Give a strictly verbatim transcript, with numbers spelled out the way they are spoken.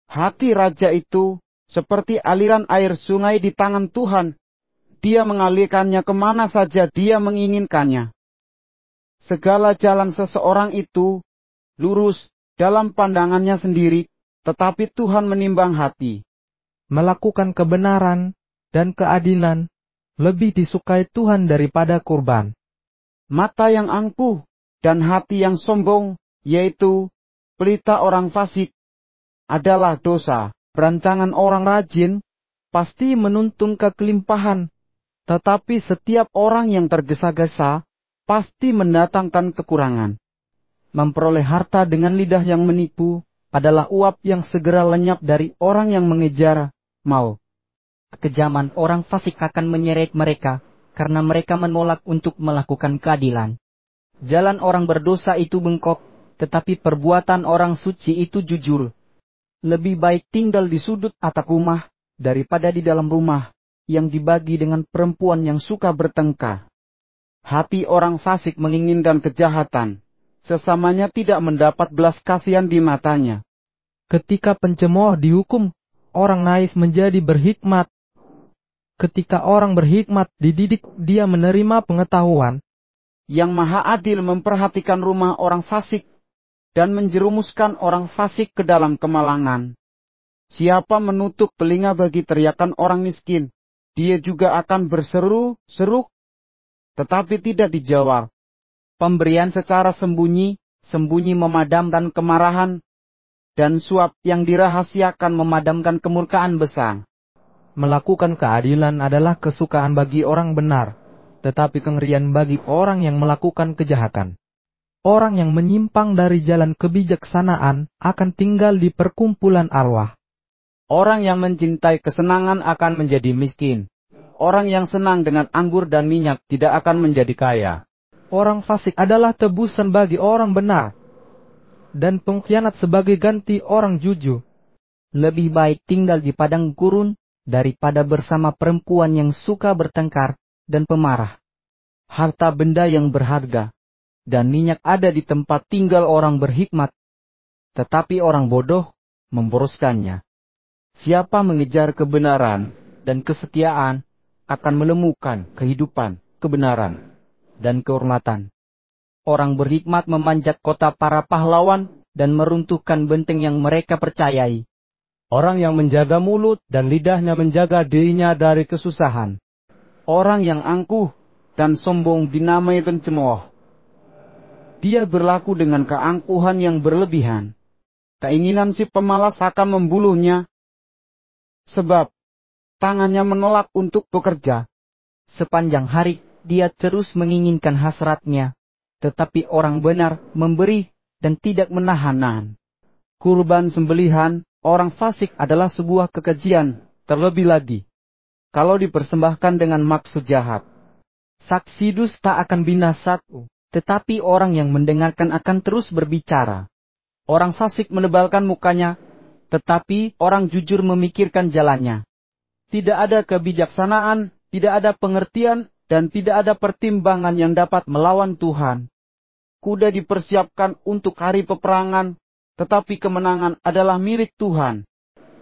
Hati raja itu seperti aliran air sungai di tangan Tuhan. Dia mengalirkannya kemana saja dia menginginkannya. Segala jalan seseorang itu lurus dalam pandangannya sendiri, tetapi Tuhan menimbang hati. Melakukan kebenaran dan keadilan lebih disukai Tuhan daripada kurban. Mata yang angkuh dan hati yang sombong, yaitu pelita orang fasik, adalah dosa. Rancangan orang rajin pasti menuntun kekelimpahan, tetapi setiap orang yang tergesa-gesa pasti mendatangkan kekurangan. Memperoleh harta dengan lidah yang menipu adalah uap yang segera lenyap dari orang yang mengejar mau. Kekejaman orang fasik akan menyeret mereka, karena mereka menolak untuk melakukan keadilan. Jalan orang berdosa itu bengkok, tetapi perbuatan orang suci itu jujur. Lebih baik tinggal di sudut atap rumah, daripada di dalam rumah, yang dibagi dengan perempuan yang suka bertengkar. Hati orang fasik menginginkan kejahatan, sesamanya tidak mendapat belas kasihan di matanya. Ketika pencemooh dihukum, orang naif menjadi berhikmat. Ketika orang berhikmat dididik, dia menerima pengetahuan. Yang Maha Adil memperhatikan rumah orang fasik, dan menjerumuskan orang fasik ke dalam kemalangan. Siapa menutup telinga bagi teriakan orang miskin, dia juga akan berseru-seru, tetapi tidak dijawab. Pemberian secara sembunyi, sembunyi memadamkan kemarahan, dan suap yang dirahasiakan memadamkan kemurkaan besar. Melakukan keadilan adalah kesukaan bagi orang benar, tetapi kengerian bagi orang yang melakukan kejahatan. Orang yang menyimpang dari jalan kebijaksanaan akan tinggal di perkumpulan arwah. Orang yang mencintai kesenangan akan menjadi miskin. Orang yang senang dengan anggur dan minyak tidak akan menjadi kaya. Orang fasik adalah tebusan bagi orang benar, dan pengkhianat sebagai ganti orang jujur. Lebih baik tinggal di padang gurun daripada bersama perempuan yang suka bertengkar dan pemarah. Harta benda yang berharga dan minyak ada di tempat tinggal orang berhikmat, tetapi orang bodoh memboroskannya. Siapa mengejar kebenaran dan kesetiaan akan menemukan kehidupan, kebenaran, dan kehormatan. Orang berhikmat memanjat kota para pahlawan dan meruntuhkan benteng yang mereka percayai. Orang yang menjaga mulut dan lidahnya menjaga dirinya dari kesusahan. Orang yang angkuh dan sombong dinamai pencemooh. Dia berlaku dengan keangkuhan yang berlebihan. Keinginan si pemalas akan membunuhnya, sebab tangannya menolak untuk bekerja. Sepanjang hari dia terus menginginkan hasratnya, tetapi orang benar memberi dan tidak menahan-nahan. Kurban sembelihan orang fasik adalah sebuah kekejian, terlebih lagi kalau dipersembahkan dengan maksud jahat. Saksi dusta akan binasa, tetapi orang yang mendengarkan akan terus berbicara. Orang fasik menebalkan mukanya, tetapi orang jujur memikirkan jalannya. Tidak ada kebijaksanaan, tidak ada pengertian, dan tidak ada pertimbangan yang dapat melawan Tuhan. Kuda dipersiapkan untuk hari peperangan, tetapi kemenangan adalah milik Tuhan.